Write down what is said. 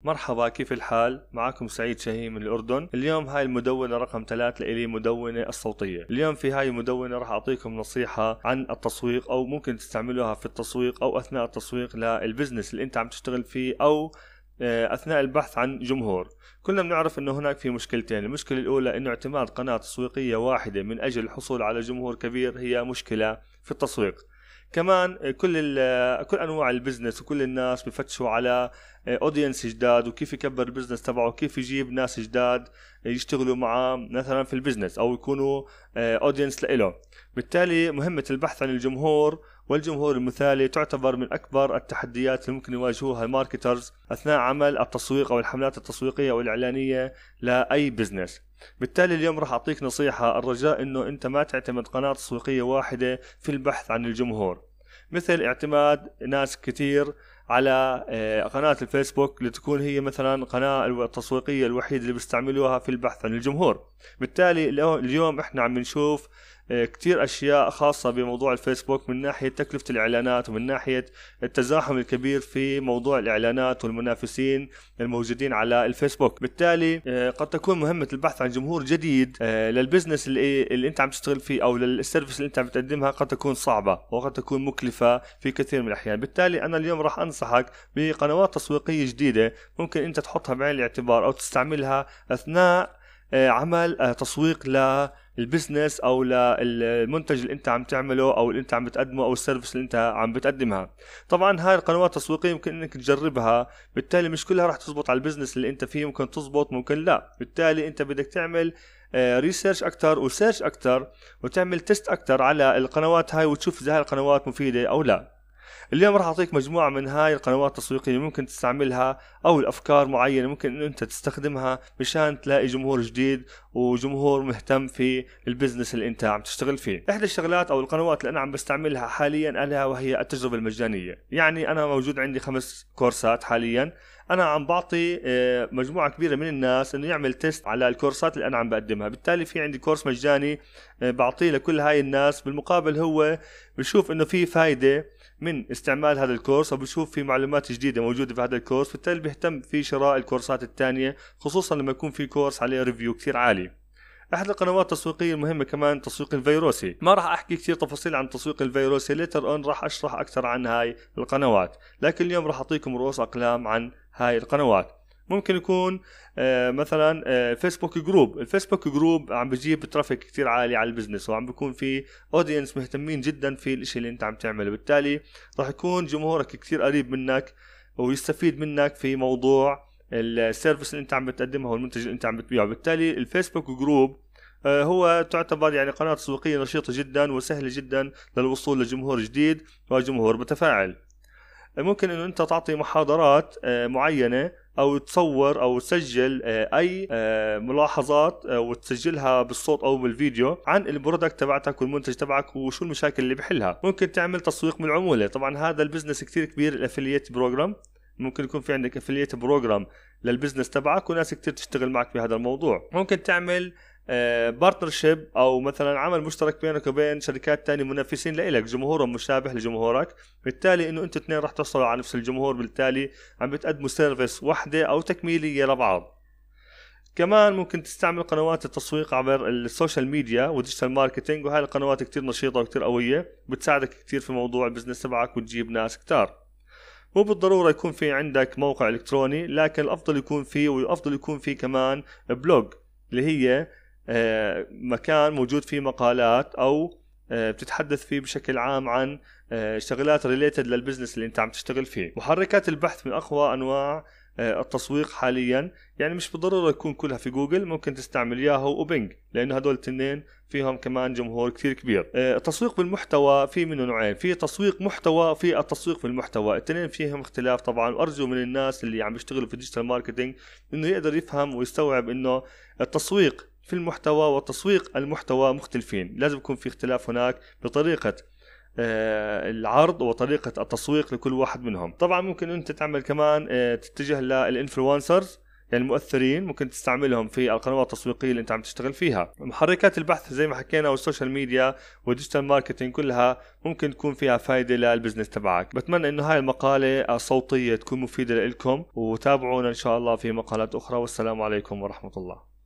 مرحبا، كيف الحال؟ معكم سعيد شاهين من الأردن. اليوم هاي المدونة رقم 3 لإلي، مدونة الصوتية. اليوم في هاي المدونة راح أعطيكم نصيحة عن التسويق، أو ممكن تستعملوها في التسويق أو أثناء التسويق للبزنس اللي أنت عم تشتغل فيه، أو أثناء البحث عن جمهور. كلنا بنعرف أنه هناك في مشكلتين. المشكلة الأولى أنه اعتماد قناة تسويقية واحدة من أجل الحصول على جمهور كبير هي مشكلة في التسويق. كمان كل انواع البزنس وكل الناس بفتشوا على اودينس جداد، وكيف يكبر البزنس تبعه، كيف يجيب ناس جداد يشتغلوا معاه مثلا في البزنس او يكونوا اودينس له. بالتالي مهمة البحث عن الجمهور والجمهور المثالي تعتبر من اكبر التحديات اللي ممكن يواجهوها الماركترز اثناء عمل التسويق او الحملات التسويقية او الاعلانية لاي بزنس. بالتالي اليوم راح أعطيك نصيحة، الرجاء أنه أنت ما تعتمد قناة تسويقية واحدة في البحث عن الجمهور، مثل اعتماد ناس كتير على قناة الفيسبوك لتكون هي مثلا قناة التسويقية الوحيدة اللي بيستعملوها في البحث عن الجمهور. بالتالي اليوم احنا عم نشوف كتير أشياء خاصة بموضوع الفيسبوك من ناحية تكلفة الإعلانات، ومن ناحية التزاحم الكبير في موضوع الإعلانات والمنافسين الموجودين على الفيسبوك. بالتالي قد تكون مهمة البحث عن جمهور جديد للبزنس اللي أنت عم تشتغل فيه أو للسيرفيس اللي أنت عم بتقدمها قد تكون صعبة وقد تكون مكلفة في كثير من الأحيان. بالتالي أنا اليوم راح أنصحك بقنوات تسويقية جديدة ممكن أنت تحطها بعين الاعتبار أو تستعملها أثناء عمل تسويق للبزنس او للمنتج اللي انت عم تعمله او اللي انت عم بتقدمه او السيرفيس اللي انت عم بتقدمها. طبعا هاي القنوات التسويقيه ممكن انك تجربها، بالتالي مش كلها راح تزبط على البزنس اللي انت فيه، ممكن تزبط ممكن لا. بالتالي انت بدك تعمل ريسيرش اكتر وسيرش اكتر وتعمل تيست اكتر على القنوات هاي وتشوف اذا هاي القنوات مفيده او لا. اليوم راح أعطيك مجموعة من هاي القنوات التسويقية ممكن تستعملها، أو الأفكار معينة ممكن إن أنت تستخدمها مشان تلاقي جمهور جديد وجمهور مهتم في البزنس اللي أنت عم تشتغل فيه. إحدى الشغلات أو القنوات اللي أنا عم بستعملها حاليا ألا وهي التجربة المجانية. يعني أنا موجود عندي 5 كورسات حاليا، أنا عم بعطي مجموعة كبيرة من الناس إنه يعمل تيست على الكورسات اللي أنا عم بقدمها. بالتالي في عندي كورس مجاني بعطيه لكل هاي الناس، بالمقابل هو بشوف إنه في فايدة من استعمال هذا الكورس، او بشوف في معلومات جديدة موجودة في هذا الكورس، بالتالي بيهتم في شراء الكورسات الثانية، خصوصا لما يكون في كورس عليه ريفيو كتير عالي. احد القنوات التسويقيه المهمه كمان تسويق الفيروسي. ما راح احكي كثير تفاصيل عن تسويق الفيروسي، ليتر اون راح اشرح اكثر عن هاي القنوات، لكن اليوم راح اعطيكم رؤوس اقلام عن هاي القنوات. ممكن يكون مثلا فيسبوك جروب. الفيسبوك جروب عم بجيب ترافيك كتير عالي على البزنس، وعم بيكون في اودينس مهتمين جدا في الاشي اللي انت عم تعمله. بالتالي راح يكون جمهورك كتير قريب منك ويستفيد منك في موضوع السيرفيس اللي انت عم بتقدمه والمنتج اللي انت عم بتبيعه. بالتالي الفيسبوك جروب هو تعتبر يعني قناة تسويقية نشيطة جدا وسهلة جدا للوصول لجمهور جديد وجمهور متفاعل. ممكن انه انت تعطي محاضرات معينة او تصور او تسجل اي ملاحظات وتسجلها بالصوت او بالفيديو عن البرودكت تبعتك والمنتج تبعك وشو المشاكل اللي بحلها. ممكن تعمل تسويق من العمولة. طبعا هذا البزنس كتير كبير، الافيليت بروجرام. ممكن يكون في عندك افيليت بروجرام للبزنس تبعك وناس كتير تشتغل معك بهذا الموضوع. ممكن تعمل بارتنرشيب او مثلا عمل مشترك بينك وبين شركات تانية منافسين لإلك، جمهورهم مشابه لجمهورك، بالتالي انه انتوا اثنين راح توصلوا على نفس الجمهور، بالتالي عم بتقدموا سيرفيس واحدة او تكميلية لبعض. كمان ممكن تستعمل قنوات التسويق عبر السوشيال ميديا وديجيتال ماركتينج، وهاي القنوات كتير نشيطة وكتير قوية، بتساعدك كتير في موضوع البزنس تبعك وتجيب ناس كتار. مو بالضرورة يكون في عندك موقع إلكتروني، لكن الأفضل يكون فيه، والأفضل يكون فيه كمان بلوج اللي هي مكان موجود فيه مقالات أو بتتحدث فيه بشكل عام عن شغلات ريليتد للبزنس اللي انت عم تشتغل فيه. محركات البحث من أقوى أنواع التسويق حاليا، يعني مش بالضرورة يكون كلها في جوجل، ممكن تستعمل ياهو وبينج لأنه هدول الاثنين فيهم كمان جمهور كتير كبير. التسويق بالمحتوى في منه نوعين، في تسويق محتوى في التسويق بالمحتوى، الاثنين فيهم اختلاف طبعا. وأرجو من الناس اللي عم بيشتغلوا في الديجيتال ماركتينج إنه يقدر يفهم ويستوعب إنه التسويق في المحتوى والتسويق المحتوى مختلفين. لازم يكون في اختلاف هناك بطريقة العرض وطريقة التسويق لكل واحد منهم. طبعا ممكن انت تعمل كمان تتجه للإنفلونسرز يعني المؤثرين ممكن تستعملهم في القنوات التسويقية اللي انت عم تشتغل فيها. محركات البحث زي ما حكينا والسوشيال ميديا والديجيتال ماركتينج كلها ممكن تكون فيها فايدة للبزنس تبعك. بتمنى انه هاي المقالة الصوتية تكون مفيدة لكم، وتابعونا ان شاء الله في مقالات اخرى، والسلام عليكم ورحمة الله.